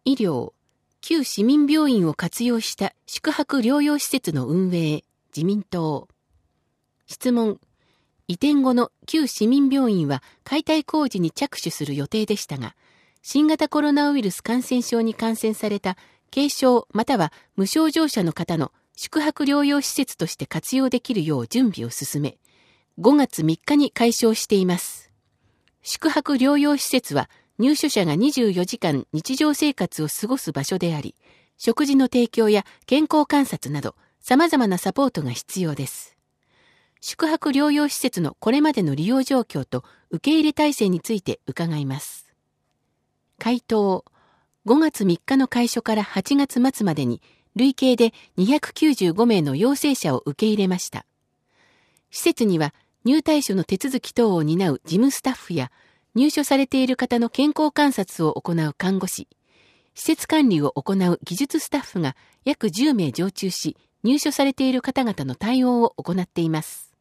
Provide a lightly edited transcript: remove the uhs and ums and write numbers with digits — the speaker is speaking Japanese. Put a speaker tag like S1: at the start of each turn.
S1: 医療、旧市民病院を活用した宿泊療養施設の運営、自民党。質問、移転後の旧市民病院は解体工事に着手する予定でしたが、新型コロナウイルス感染症に感染された軽症または無症状者の方の宿泊療養施設として活用できるよう準備を進め、5月3日に開所しています。宿泊療養施設は入所者が24時間日常生活を過ごす場所であり、食事の提供や健康観察など様々なサポートが必要です。宿泊療養施設のこれまでの利用状況と受け入れ体制について伺います。回答、5月3日の開所から8月末までに累計で295名の陽性者を受け入れました。施設には入退所の手続き等を担う事務スタッフや入所されている方の健康観察を行う看護師、施設管理を行う技術スタッフが約10名常駐し、入所されている方々の対応を行っています。